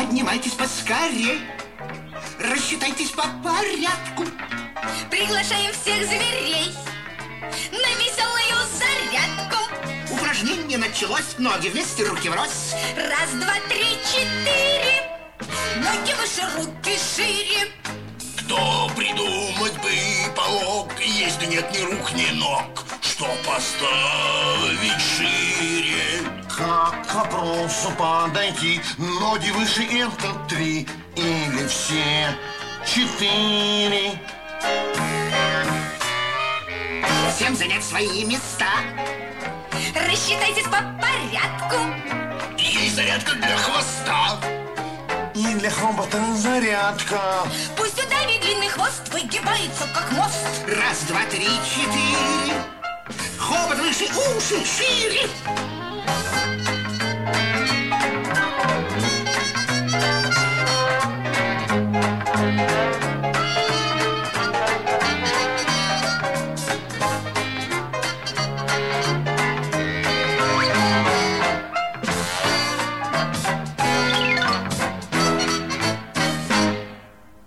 Поднимайтесь поскорей, рассчитайтесь по порядку. Приглашаем всех зверей на веселую зарядку. Упражнение началось. Ноги вместе, руки врозь. Раз, два, три, четыре. Ноги выше, руки шире. Кто придумать бы помог, если нет ни рук, ни ног, что поставить шире? Как к вопросу подойти? Ноги выше — это 3 или все 4? Всем занять свои места. Рассчитайтесь по порядку. Есть зарядка для хвоста. И для хобота зарядка. Пусть у Дави длинный хвост выгибается, как мост. Раз, два, три, четыре. Хобот выше, уши шире.